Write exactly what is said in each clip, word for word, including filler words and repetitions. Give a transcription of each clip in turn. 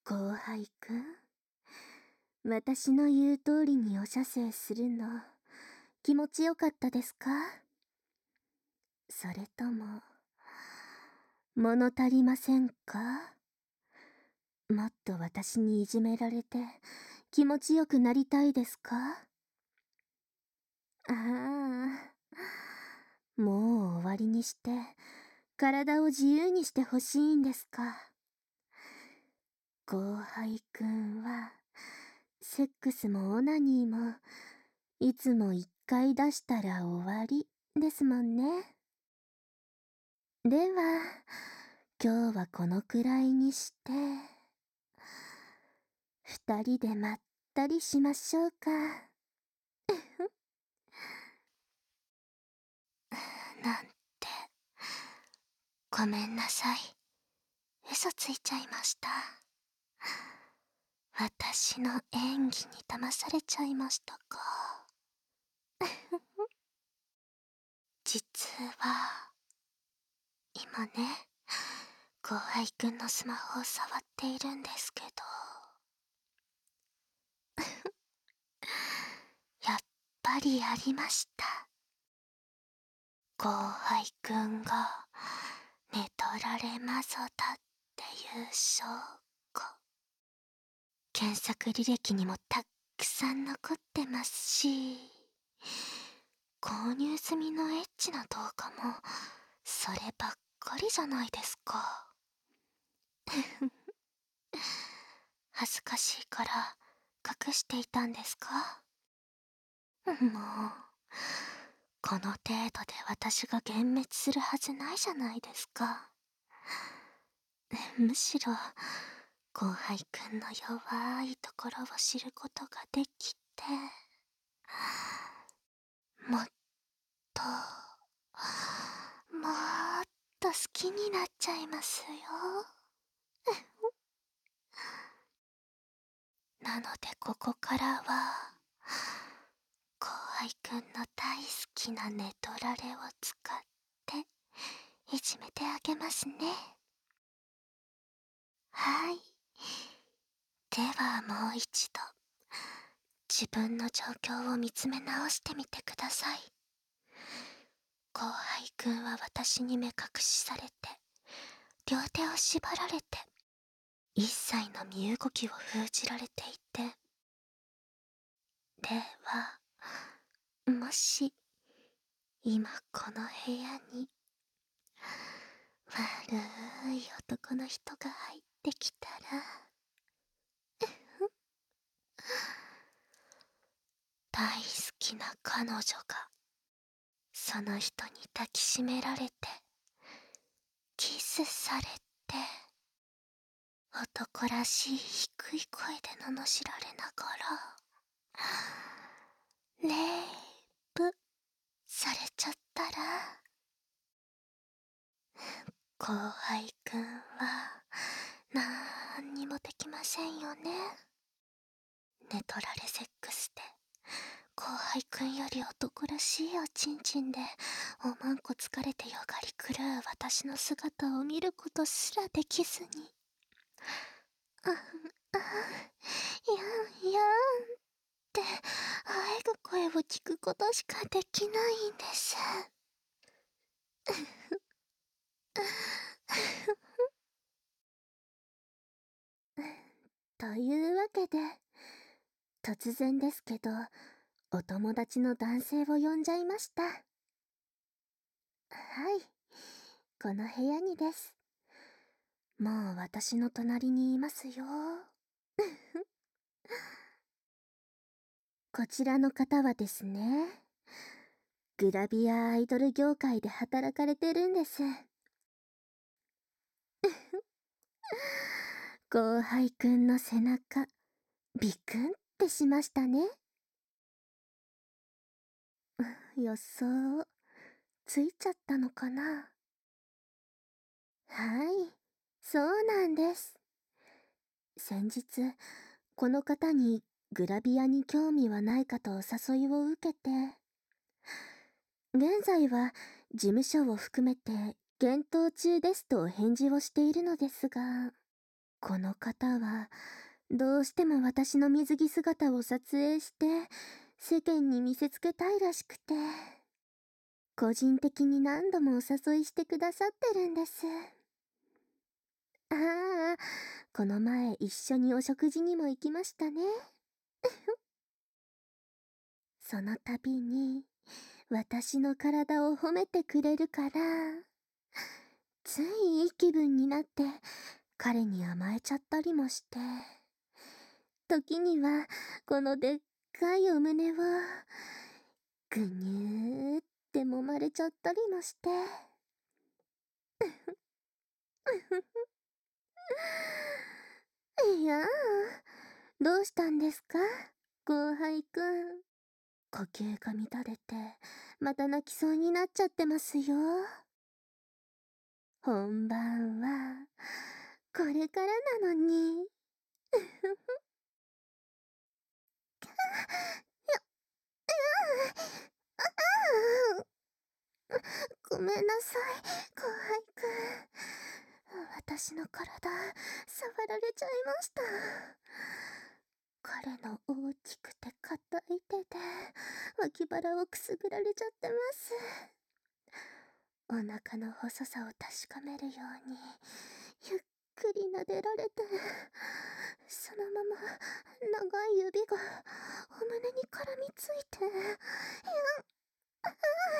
後輩くん、私の言う通りにお射精するの、気持ちよかったですか？それとも、物足りませんか？もっと私にいじめられて、気持ちよくなりたいですか？ああ、もう終わりにして、体を自由にしてほしいんですか？後輩くんは、セックスもオナニーも、いつも一回出したら終わりですもんね。では、今日はこのくらいにして、二人でまったりしましょうか。なんて、ごめんなさい。嘘ついちゃいました。私の演技に騙されちゃいましたか。実は、今ね、後輩くんのスマホを触っているんですけど、やっぱりありました。後輩くんが寝取られマゾだっていう証拠。検索履歴にもたくさん残ってますし、購入済みのエッチな動画もそればっかりじゃないですか。恥ずかしいから隠していたんですか？もう、この程度で私が幻滅するはずないじゃないですか。むしろ、後輩くんの弱いところを知ることができて、もっと、もっと好きになっちゃいますよ。なのでここからは、後輩くんの大好きな寝取られを使っていじめてあげますね。はい。ではもう一度、自分の状況を見つめ直してみてください。後輩くんは私に目隠しされて、両手を縛られて、一切の身動きを封じられていて、では、もし、今この部屋に、悪い男の人が入ってきたら、大好きな彼女が、その人に抱きしめられて、キスされて、男らしい低い声で罵られながら、レイプされちゃったら、後輩くんは、なんにもできませんよね。寝取られセックスで、後輩くんより男らしいおちんちんで、おまんこ疲れてよがり狂う私の姿を見ることすらできずに。あ、あ、やんやんって、あえぐ声を聞くことしかできないんです。というわけで、突然ですけど、お友達の男性を呼んじゃいました。はい、この部屋にです。もう私の隣にいますよ。こちらの方はですね、グラビアアイドル業界で働かれてるんです。後輩くんの背中、ビクンってしましたね。予想、ついちゃったのかな。はい、そうなんです。先日、この方にグラビアに興味はないかとお誘いを受けて、現在は事務所を含めて検討中ですとお返事をしているのですが、 この方は、どうしても私の水着姿を撮影して、世間に見せつけたいらしくて、個人的に何度もお誘いしてくださってるんです。ああ、この前一緒にお食事にも行きましたね。その度に、私の体を褒めてくれるから、ついいい気分になって、彼に甘えちゃったりもして、時には、このでっかいお胸を、ぐにゅーって揉まれちゃったりもして。いやー、どうしたんですか、後輩くん。呼吸が乱れて、また泣きそうになっちゃってますよ。本番は、これからなのに。ごめんなさい、後輩くん。私の体、触られちゃいました。彼の大きくて硬い手で、脇腹をくすぐられちゃってます。お腹の細さを確かめるように、ゆっくり撫でられて、そのまま、長い指が、お胸に絡みついて、いや、ああ、あ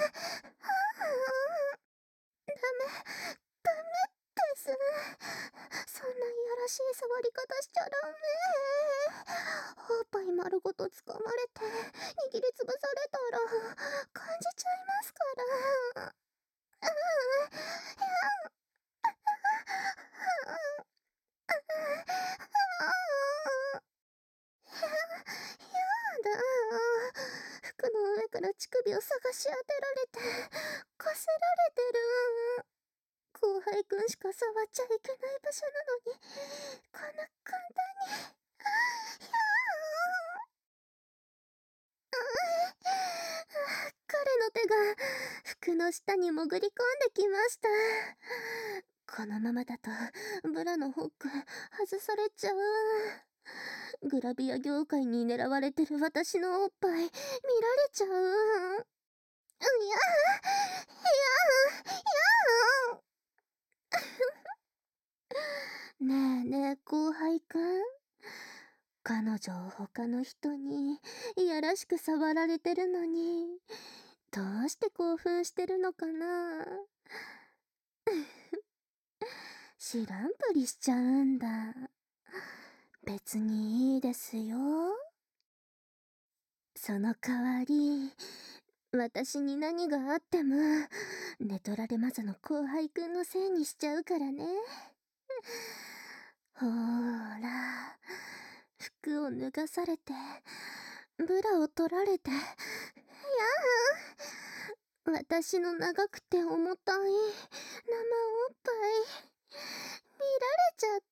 あ、ダメ、ダメです。そんないやらしい触り方しちゃダメ。おっぱい丸ごと掴まれて、握りつぶされたら、感じちゃいますから。ああ、いや、ああ、や、やだ。服の上から乳首を探し当てられて、こすられてる。後輩くんしか触っちゃいけない場所なのに、こんな簡単に。やあ、彼の手が服の下に潜り込んできました。このままだとブラのホック外されちゃう。グラビア業界に狙われてる私のおっぱい見られちゃう。いや、いや、いや。ねえねえ、後輩くん。彼女を他の人にいやらしく触られてるのに、どうして興奮してるのかな。知らんぷりしちゃうんだ。別にいいですよ。その代わり、私に何があっても、寝取られまずの後輩くんのせいにしちゃうからね。ほーら、服を脱がされて、ブラを取られて、いやあ、私の長くて重たい生おっぱい、見られちゃった。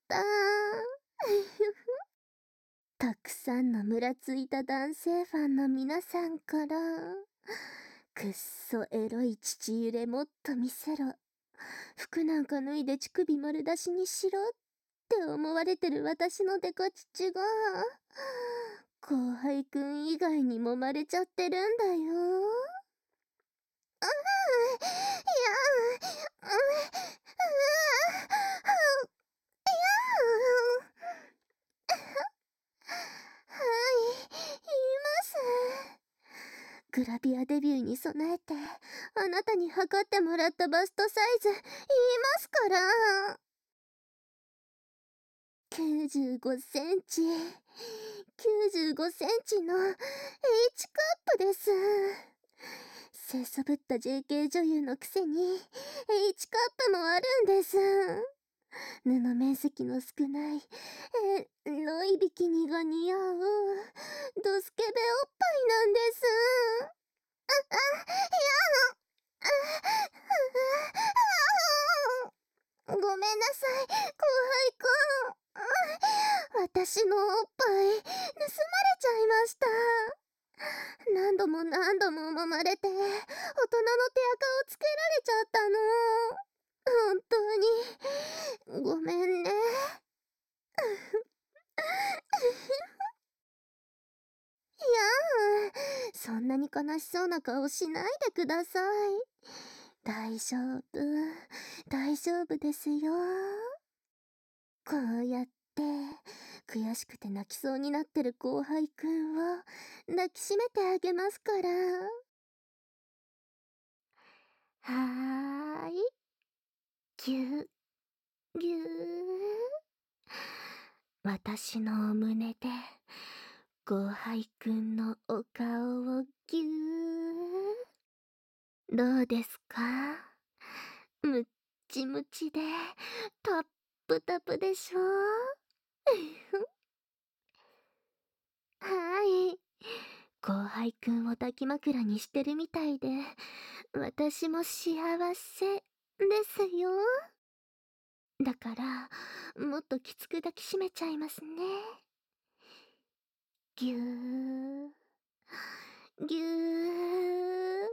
たくさんのムラついた男性ファンの皆さんから、くっそエロい父揺れもっと見せろ。服なんか脱いで乳首丸出しにしろって思われてる私のデカ乳が、後輩くん以外に揉まれちゃってるんだよ。ああ、いや、う、う、う、いや、はい、言います。グラビアデビューに備えて、あなたに測ってもらったバストサイズ、言いますから。きゅうじゅうごセンチ、きゅうじゅうごセンチの H カップです。清楚ぶった ジェーケー 女優のくせに H カップもあるんです。布面積の少ないエロいビキニが似合うドスケベおっぱいなんです。あ、あ、いや、あ、ごめんなさい、後輩くん。私のおっぱい、盗まれちゃいました。何度も何度も揉まれて、大人の手垢をつけられちゃったの。本当に、ごめんね。 悲しそうな顔しないでください。大丈夫、大丈夫ですよ。こうやって、悔しくて泣きそうになってる後輩くんを抱きしめてあげますから。はーい。ぎゅ、ぎゅー。私のお胸で、後輩くんのお顔をぎゅー。どうですか？むっちむちで、タップタプでしょ？はい。後輩くんを抱き枕にしてるみたいで、私も幸せですよ。だから、もっときつく抱きしめちゃいますね。ぎゅー、ぎゅー。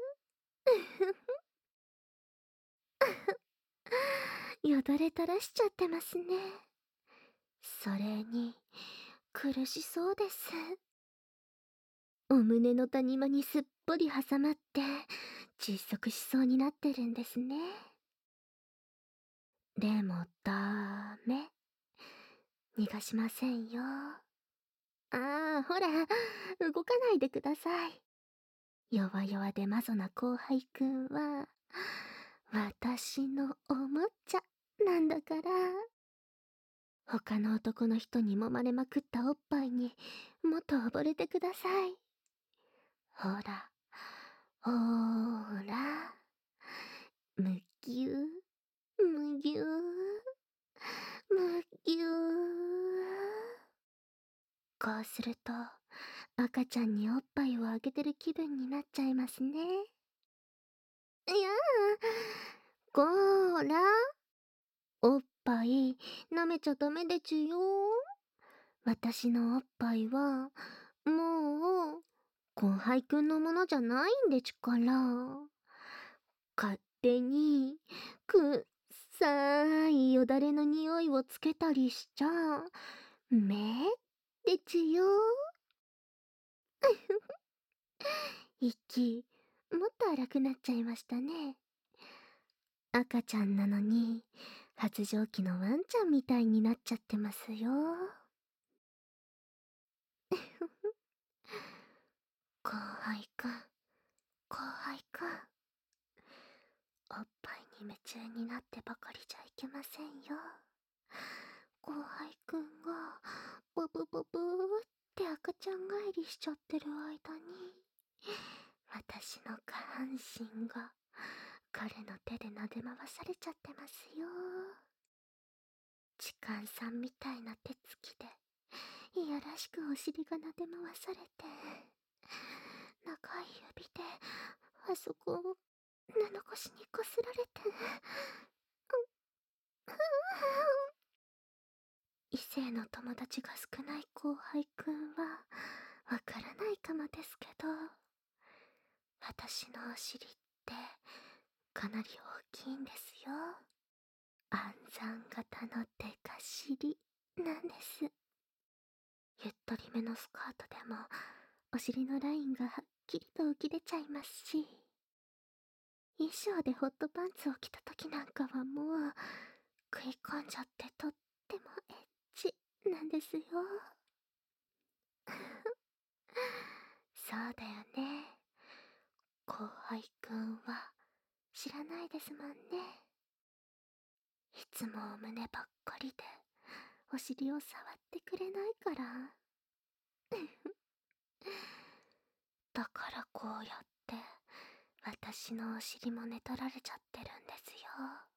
よだれ垂らしちゃってますね。それに、苦しそうです。お胸の谷間にすっぽり挟まって、窒息しそうになってるんですね。でもダメ。逃がしませんよ。ああ、ほら、動かないでください。弱々でマゾな後輩くんは、私のおもちゃなんだから。他の男の人に揉まれまくったおっぱいにもっと溺れてください。ほら、ほーら、むぎゅー、むぎゅー、むぎゅー。こうすると、赤ちゃんにおっぱいをあげてる気分になっちゃいますね。いやー、こーら、おっぱい舐めちゃダメでちゅよ。私のおっぱいは、もう、後輩くんのものじゃないんでちゅから。勝手に、くっさーいよだれの匂いをつけたりしちゃ、めでちゅよ。息、もっと荒くなっちゃいましたね。赤ちゃんなのに、発情期のワンちゃんみたいになっちゃってますよ。後輩くん、後輩くん。おっぱいに夢中になってばかりじゃいけませんよ。後輩くんが、ブブブブーって赤ちゃん返りしちゃってる間に、私の下半身が、彼の手で撫で回されちゃってますよ。痴漢さんみたいな手つきで、いやらしくお尻が撫で回されて、長い指で、あそこを、布越しにこすられて、異性の友達が少ない後輩くんは、わからないかもですけど、私のお尻って、かなり大きいんですよ。暗算型のデカ尻なんです。ゆったりめのスカートでも、お尻のラインがはっきりと浮き出ちゃいますし、衣装でホットパンツを着た時なんかはもう、食い込んじゃってとってもエッチなんですよ。そうだよね。後輩くんは知らないですもんね。いつもお胸ばっかりでお尻を触ってくれないから。だからこうやって私のお尻も寝取られちゃってるんですよ。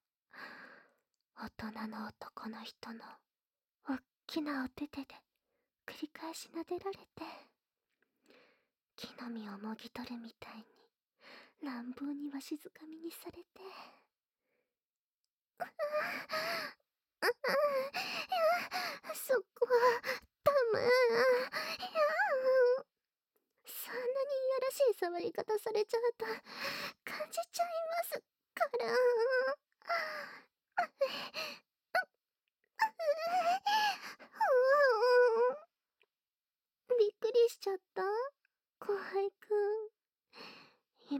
大人の男の人のおっきなお手手で繰り返し撫でられて、木の実をもぎ取るみたいに乱暴にわしづかみにされて。うううそこはダメ。いや、そんなにいやらしい触り方されちゃうと感じちゃいますから。びっくりしちゃった後輩くん。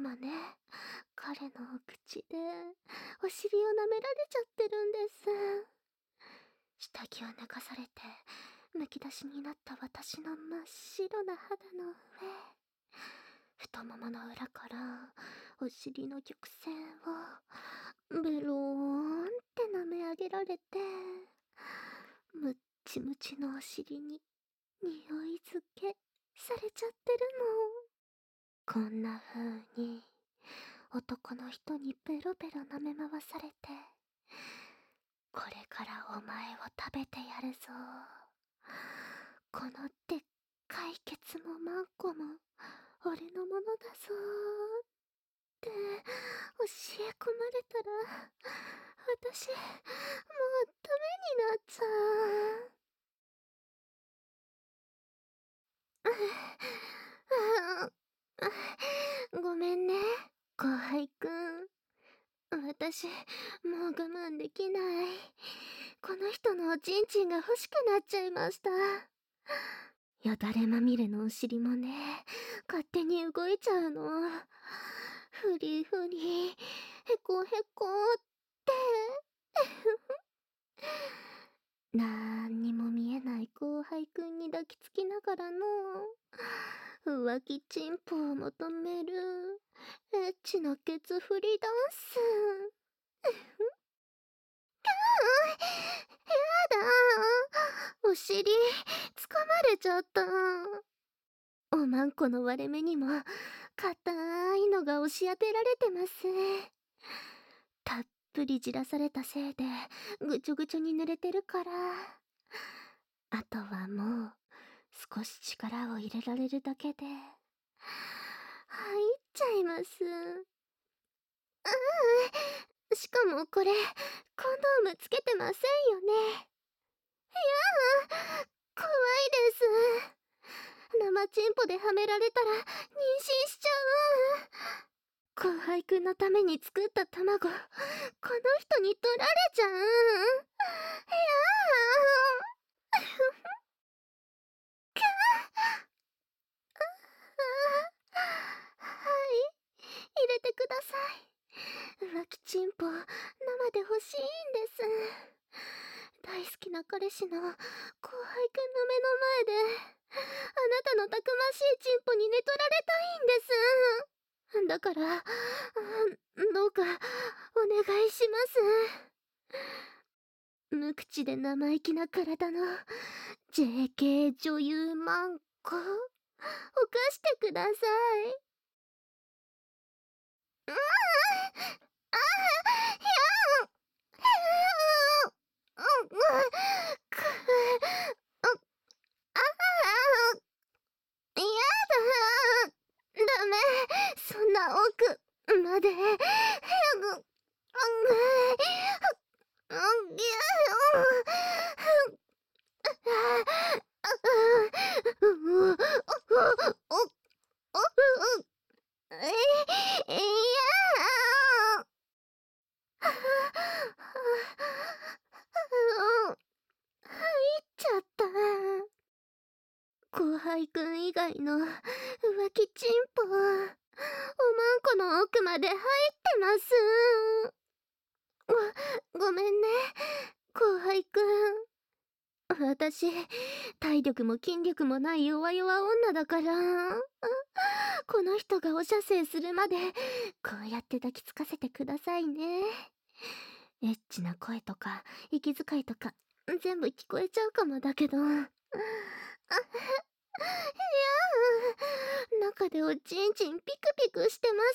今ね、彼の口でお尻を舐められちゃってるんです。下着を脱がされてむき出しになった私の真っ白な肌の上、太ももの裏からお尻の曲線をベローンって舐め上げられて、むっちむちのお尻に匂いづけされちゃってるの。こんな風に男の人にペロペロ舐め回されて、これからお前を食べてやるぞ、このでっかいケツもマンコも俺のものだぞーって教え込まれたら、私もうダメになっちゃう。ごめんね、後輩くん。私、もう我慢できない。この人のおちんちんが欲しくなっちゃいました。よだれまみれのお尻もね、勝手に動いちゃうの。ふりふり、へこへこって。なーんにも見えない後輩くんに抱きつきながらの浮気チンポを求めるエッチなケツフリダンス。やだー、お尻つかまれちゃった。おまんこの割れ目にも硬いのが押し当てられてます。たっぷりじらされたせいでぐちょぐちょに濡れてるから、あとはもう少し力を入れられるだけで入っちゃいます。うん、しかもこれコンドームつけてませんよね。いやー、怖いです。生チンポではめられたら妊娠しちゃう。後輩くんのために作った卵、この人に取られちゃう。いやーきゃーはい、入れてください。浮気チンポ生で欲しいんです。大好きな彼氏の後輩くんの目の前であなたのたくましいチンポに寝取られたいんです。だから、どうかお願いします。無口で生意気な体の ジェーケー 女優マンコ、犯してください。うん、ああ、ひゃん、ひゃん、うん、く、あ、ああ、やだ、ダメ、そんな奥まで、早く、うん、うん、いや、うん、うん、うん、え、いや、入っちゃった。後輩くん以外の浮気チンポ、おまんこの奥まで入ってます。ご、ごめんね、後輩くん。私、体力も筋力もない弱々女だから、この人がお射精するまで、こうやって抱きつかせてくださいね。エッチな声とか、息遣いとか、全部聞こえちゃうかもだけど。あ、いやー、中でおちんちんピクピクしてます。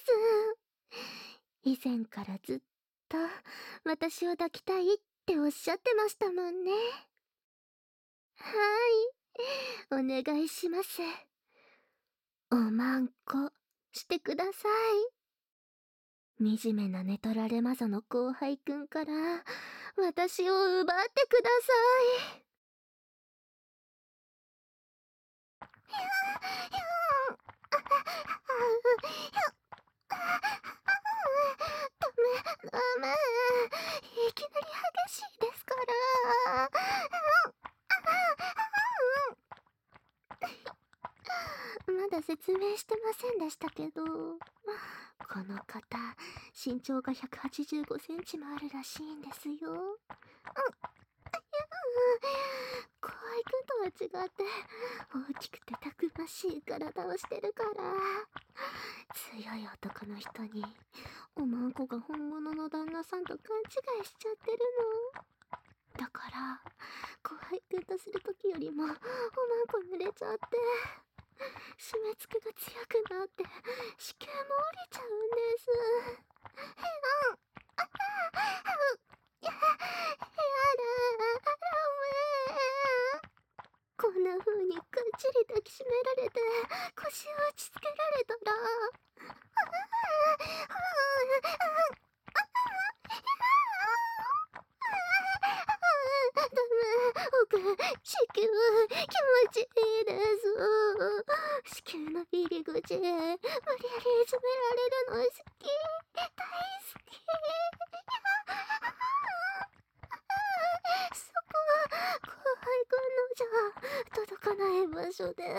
以前からずっと、私を抱きたいっておっしゃってましたもんね。はい、お願いします。おまんこしてください。惨めな寝取られ魔女の後輩くんから私を奪ってください。ひゃひゃダメダメ、いきなり激しいですから。まだ説明してませんでしたけど、 この方、身長がひゃくはちじゅうごセンチもあるらしいんですよ。うん。いや、後輩くんとは違って、大きくてたくましい体をしてるから、強い男の人に、おまんこが本物の旦那さんと勘違いしちゃってるの。だから、後輩くんとするときよりも、おまんこ濡れちゃって、締め付けが強くなって、子宮も降りちゃうんです。うん。や、やだ、ダメ。こんな風にがっちり抱きしめられて、腰を打ちつけられたら、ダメ、僕、子宮、気持ちいいです。子宮の入り口、無理やりいじめられるの好き、大好き。そこ、後輩くんのじゃ、届かない場所で。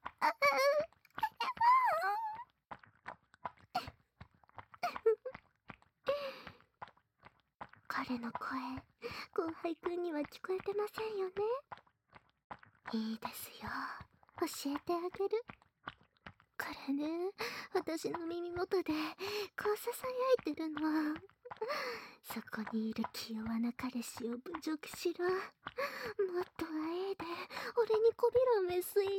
彼の声、後輩くんには聞こえてませんよね。いいですよ。教えてあげる。これね、私の耳元で、こうささやいてるの。そこにいる気弱な彼氏を侮辱しろ。もっとあえいで、俺にこびろメス犬って。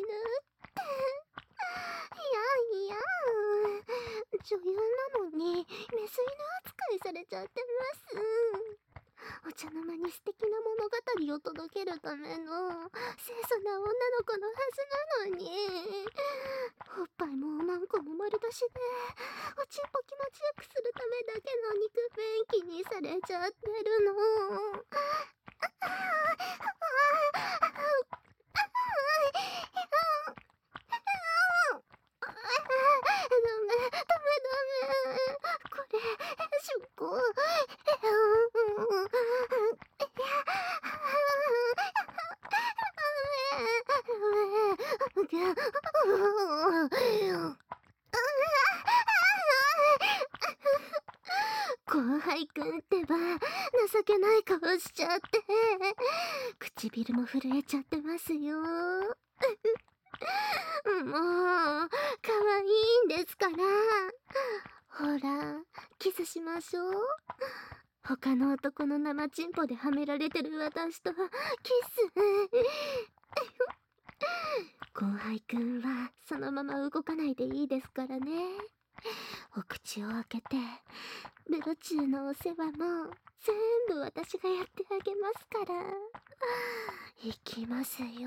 いやいや、女優なのに、メス犬扱いされちゃってます。お茶の間に素敵な物語を届けるための清楚な女の子のはずなのに、おっぱいもおまんこも丸出しで、おちんぽ気持ちよくするためだけの肉便器にされちゃってるの。これ、出向。後輩くんってば、情けない顔しちゃって、唇も震えちゃってますよ。もう、可愛いんですから。ほら、キスしましょう。他の男の生チンポではめられてる私とキス。後輩くんはそのまま動かないでいいですからね。お口を開けて、ベロチューのお世話も全部私がやってあげますから。いきますよ。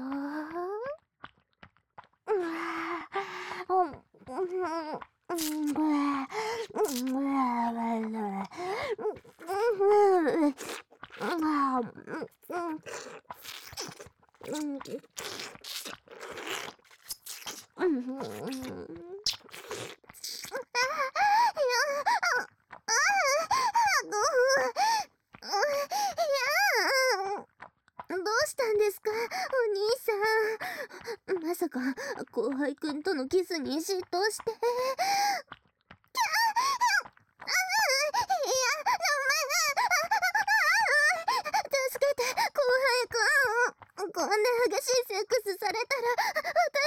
うわぁ、うん、うん、うん、うわぁ、うわぁ、うわどうしたんですか、お兄さん。まさか、後輩くんとのキスに嫉妬して。助けて、後輩くん。こんな激しいセックスされたら、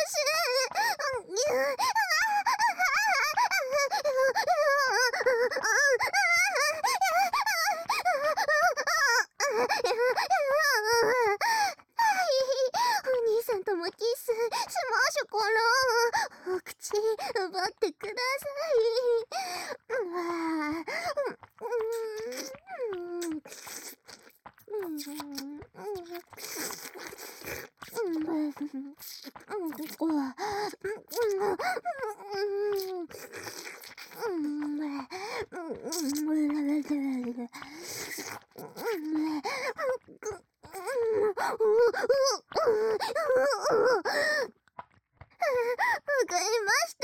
お兄さんともキスしましょこら。お口奪ってください。うわわかりました。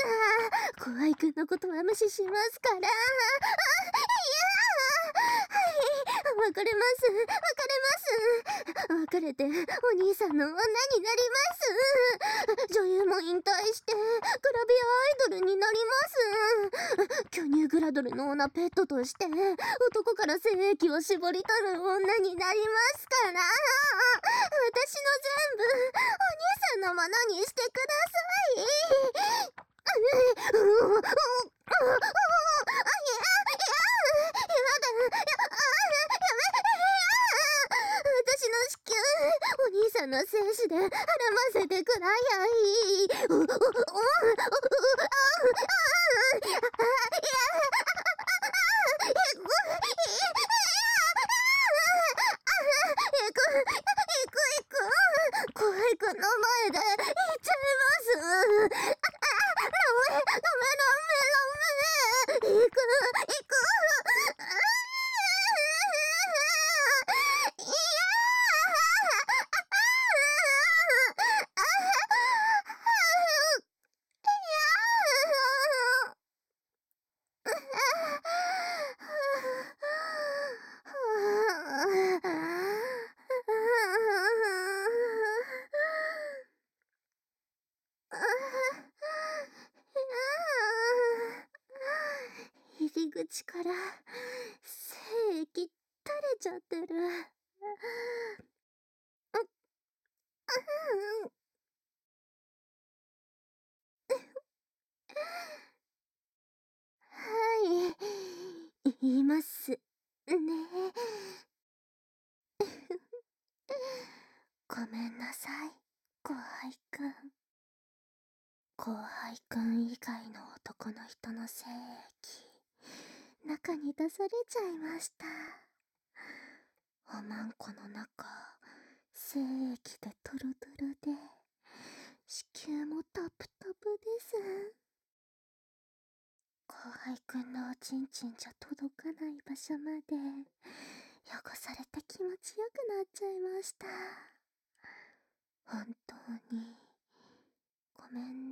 後輩くんのことは無視しますから。あ、いやー、はい、わかります。わかります。 別れてお兄さんの女になります。女優も引退してグラビアアイドルになります。巨乳グラドルのオーナペットとして男から精液を絞り取る女になりますから、私の全部お兄さんのものにしてください。ううううううう私の子宮、お兄さんの精子で絡ませてくらやい。うううううう怖い子の前で言っちゃいます。ダメダメダメダメ。行く行く。いや入り口から精液垂れちゃってる。はい、言いますね。ごめんなさい、後輩くん。後輩くん以外の男の人の精液、中に出されちゃいました。おまんこの中、精液でトロトロで、子宮もタプタプです。後輩くんのおちんちんじゃ届かない場所まで汚されて気持ちよくなっちゃいました。本当にごめん